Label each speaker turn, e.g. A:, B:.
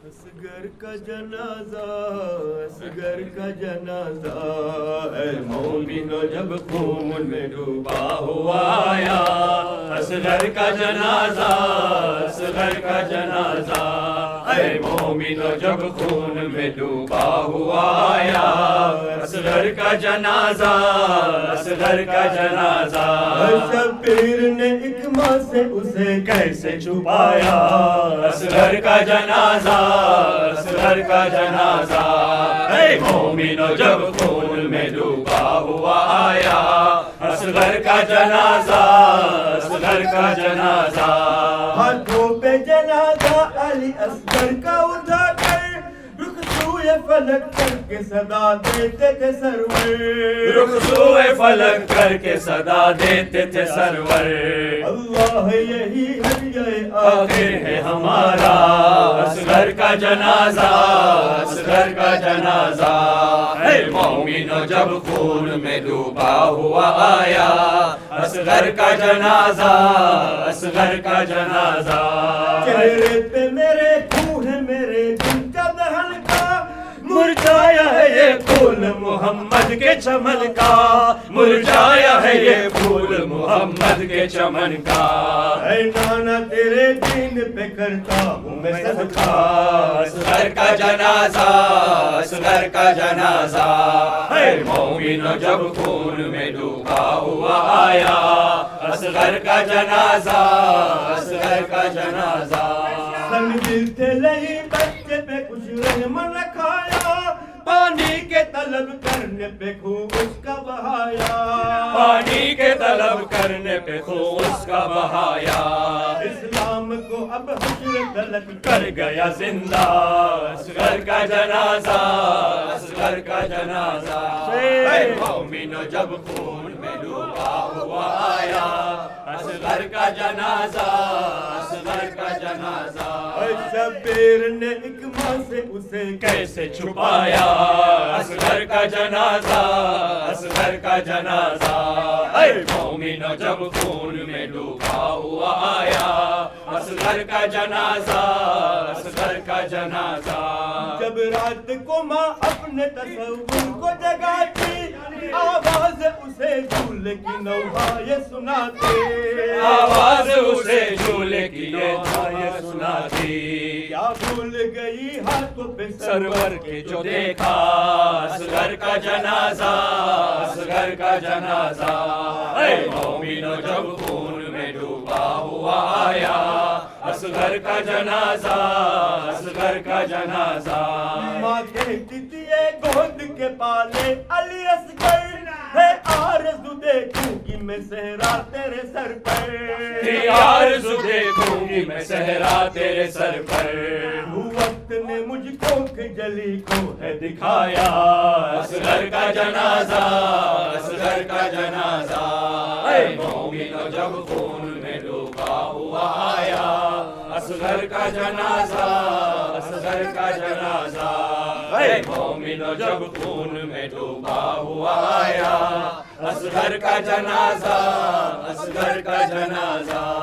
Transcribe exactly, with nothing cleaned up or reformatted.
A: اصغر کا جنازہ اصغر کا جنازہ اے مومنو جب خون میں ڈوبا ہوا آیا اصغر کا جنازہ اصغر کا جنازہ اے مومنو جب خون میں ڈوبا ہوا آیا اصغر کا جنازہ اصغر کا جنازہ شبیر نے اکما سے اسے کیسے چھپایا اصغر کا جنازہ اصغر کا جنازہ اے مومنو جب خون میں ڈوبا ہوا آیا اصغر کا جنازہ اصغر کا جنازہ ہاتھوں پہ جنازہ علی اصغر کا اٹھا کر رخ سوئے فلک کر کے صدا دیتے تھے سرور رخ سوئے فلک کر کے صدا دیتے تھے سرور اللہ یہی ہدیہ آخر ہے ہمارا اصغر کا جنازہ اصغر کا جنازہ اے مومنو جب خون میں ڈوبا ہوا آیا اصغر کا جنازہ اصغر کا جنازہ چہرے پہ میرے خون ہے میرے دل کا دہن کا مرجھایا ہے یہ پھول محمد کے چمن کا مرجھایا ہے یہ پھول محمد کے چمن کا اے نانا تیرے دین پہ کرتا ہوں میں صدقہ اصغر کا جنازہ اصغر کا جنازہ اے مومنو جب خون میں ڈوبا ہوا آیا اصغر کا جنازہ اصغر کا جنازہ دل سے لئی بچے پہ کچھ رحم رکھایا پانی کے طلب کرنے پہ خون اس کا بہایا پانی کے طلب کرنے پہ خون اس کا بہایا اسلام کو اب حشر تلک کر گیا زندہ اصغر کا جنازہ اصغر کا جنازہ اے مومنو جب خون میں ڈوبا ہوا آیا اصغر کا جنازہ اصغر کا جنازہ شبیر نے اکما سے اسے کیسے چھپایا اصغر کا جنازہ اصغر کا جنازہ اے مومنو جب خون میں ڈوبا ہوا آیا اصغر کا جنازہ اصغر کا جنازہ جب رات کو ماں اپنے تصور کو جگاتی آواز اسے جھولے کی نوحہ یہ سناتی آواز اسے جھولے کی نوحہ سناتی کیا بھول گئی ہاتھوں پہ سرور کے جو دیکھا اصغر کا جنازہ اصغر کا جنازہ اے مومنو جب خون میں ڈوبا ہوا آیا اصغر کا جنازہ اصغر کا جنازہ ماں کہتی تھی اے گود کے پالے علی اصغر ہے آرزو دیکھوں گی میں صحرا تیرے سر پر ہے آرزو دیکھوں گی میں صحرا تیرے سر پر وقت نے مجھ کو جلی کو ہے دکھایا اصغر کا جنازہ اصغر کا جنازہ اے مومنو جب خون میں ڈوبا ہوا آیا اصغر کا جنازہ اصغر کا جنازہ اے مومنو جب خون میں ڈوبا ہوا آیا اصغر کا جنازہ اصغر کا جنازہ